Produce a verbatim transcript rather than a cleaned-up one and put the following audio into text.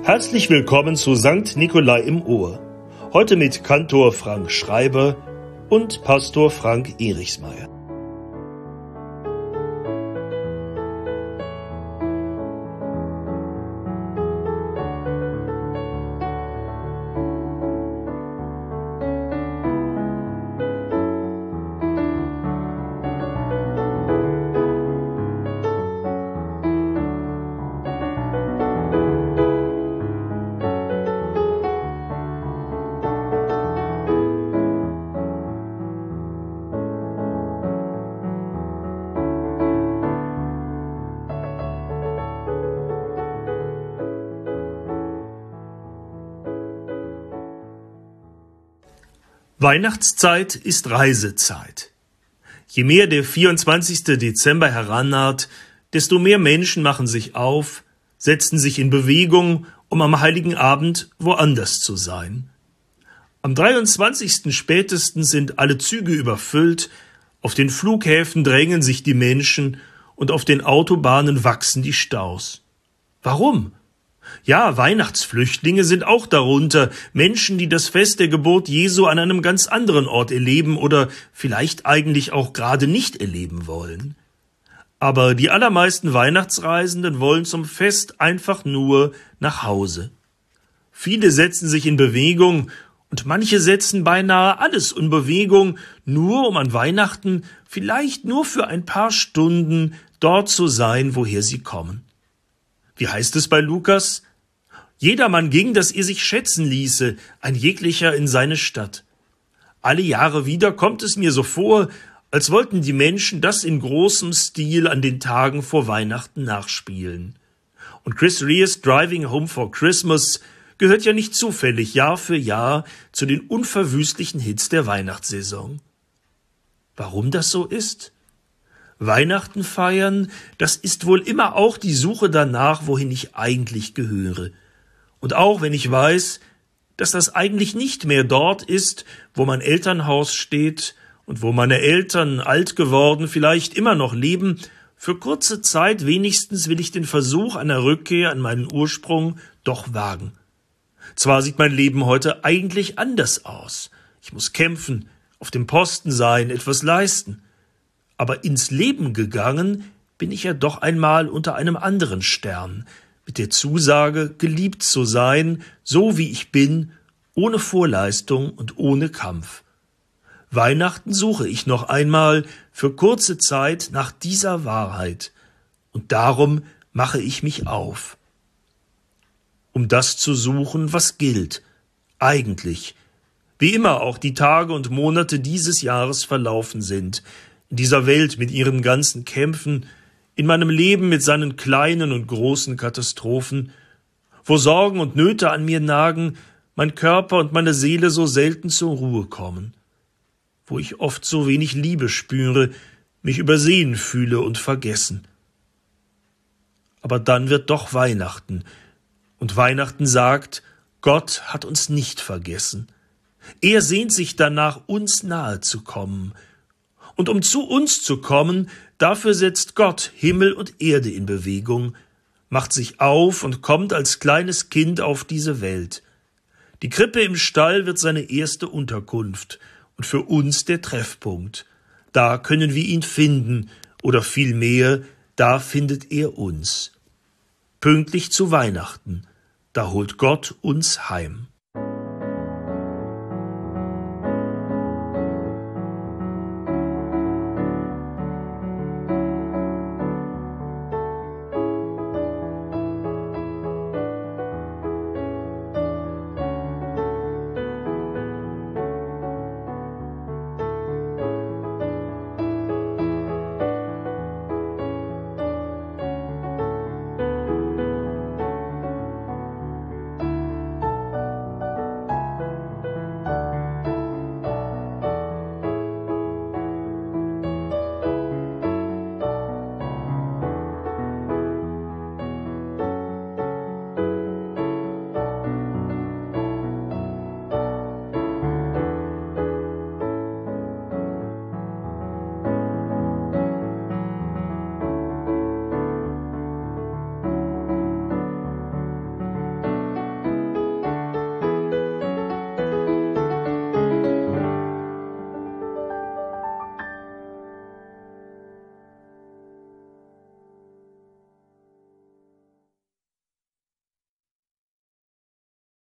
Herzlich willkommen zu Sankt Nikolai im Ohr. Heute mit Kantor Frank Schreiber und Pastor Frank Erichsmeier. Weihnachtszeit ist Reisezeit. Je mehr der vierundzwanzigste Dezember herannaht, desto mehr Menschen machen sich auf, setzen sich in Bewegung, um am Heiligen Abend woanders zu sein. Am dreiundzwanzigsten spätestens sind alle Züge überfüllt, auf den Flughäfen drängen sich die Menschen und auf den Autobahnen wachsen die Staus. Warum? Ja, Weihnachtsflüchtlinge sind auch darunter, Menschen, die das Fest der Geburt Jesu an einem ganz anderen Ort erleben oder vielleicht eigentlich auch gerade nicht erleben wollen. Aber die allermeisten Weihnachtsreisenden wollen zum Fest einfach nur nach Hause. Viele setzen sich in Bewegung und manche setzen beinahe alles in Bewegung, nur um an Weihnachten vielleicht nur für ein paar Stunden dort zu sein, woher sie kommen. Wie heißt es bei Lukas? Jedermann ging, dass ihr sich schätzen ließe, ein jeglicher in seine Stadt. Alle Jahre wieder kommt es mir so vor, als wollten die Menschen das in großem Stil an den Tagen vor Weihnachten nachspielen. Und Chris Rea's Driving Home for Christmas gehört ja nicht zufällig Jahr für Jahr zu den unverwüstlichen Hits der Weihnachtssaison. Warum das so ist? Weihnachten feiern, das ist wohl immer auch die Suche danach, wohin ich eigentlich gehöre. Und auch wenn ich weiß, dass das eigentlich nicht mehr dort ist, wo mein Elternhaus steht und wo meine Eltern alt geworden vielleicht immer noch leben, für kurze Zeit wenigstens will ich den Versuch einer Rückkehr an meinen Ursprung doch wagen. Zwar sieht mein Leben heute eigentlich anders aus. Ich muss kämpfen, auf dem Posten sein, etwas leisten. Aber ins Leben gegangen bin ich ja doch einmal unter einem anderen Stern, mit der Zusage, geliebt zu sein, so wie ich bin, ohne Vorleistung und ohne Kampf. Weihnachten suche ich noch einmal für kurze Zeit nach dieser Wahrheit, und darum mache ich mich auf. Um das zu suchen, was gilt, eigentlich, wie immer auch die Tage und Monate dieses Jahres verlaufen sind, in dieser Welt mit ihren ganzen Kämpfen, in meinem Leben mit seinen kleinen und großen Katastrophen, wo Sorgen und Nöte an mir nagen, mein Körper und meine Seele so selten zur Ruhe kommen, wo ich oft so wenig Liebe spüre, mich übersehen fühle und vergessen. Aber dann wird doch Weihnachten, und Weihnachten sagt, Gott hat uns nicht vergessen. Er sehnt sich danach, uns nahe zu kommen. Und um zu uns zu kommen, dafür setzt Gott Himmel und Erde in Bewegung, macht sich auf und kommt als kleines Kind auf diese Welt. Die Krippe im Stall wird seine erste Unterkunft und für uns der Treffpunkt. Da können wir ihn finden, oder vielmehr, da findet er uns. Pünktlich zu Weihnachten, da holt Gott uns heim.